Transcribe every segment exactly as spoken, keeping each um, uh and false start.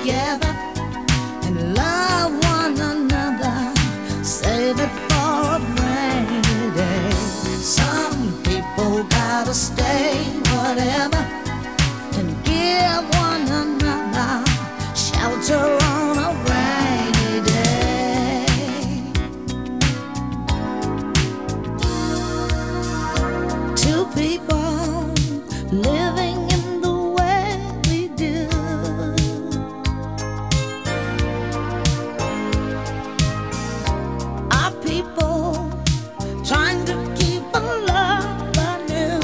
together and love one another. Save it for a rainy day. Some people gotta stay, whatever, and give one another shelter on a rainy day. Two people living in the way we do. Our people trying to keep a love anew.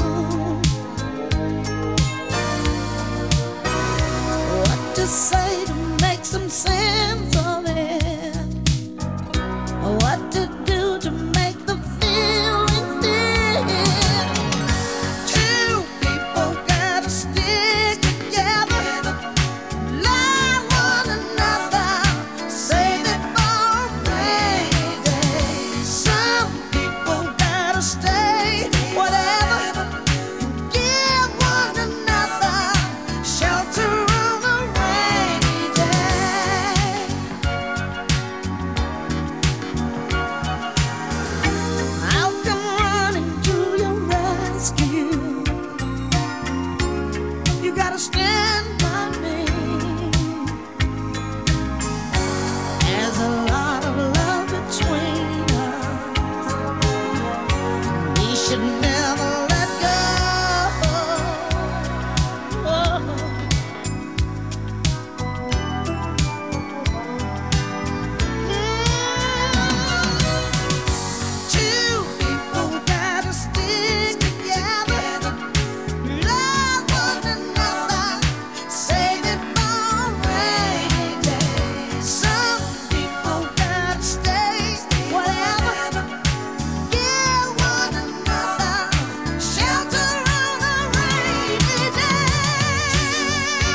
What to say to make some sense of it? What to do to make the feeling fit? Two people gotta stick together, love one another, save it for a rainy day. Some people gotta stay, whatever, give one another shelter on a rainy day. I'll come running to your rescue. You gotta stand by me. There's a lot of love between us. We should never let go. Two people gotta stick together, love one another, save it for a rainy day. Some people gotta stay, whatever, give one another shelter on a rainy day.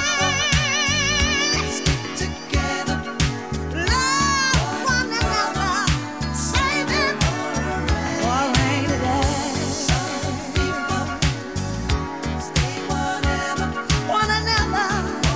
Stick together, love one another, save it for a rainy day. Some people stay, whatever, one another,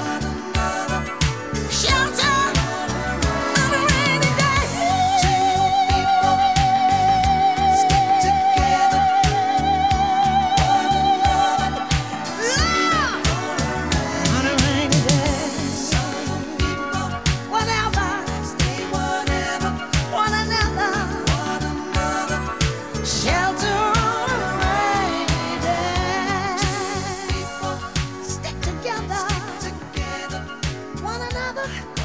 shelter on a rainy day. Two people stick together, one another, love on a rainy day. Some people, whatever, stay, whatever, one another, shelter on a rainy day. Two people stick together, one another.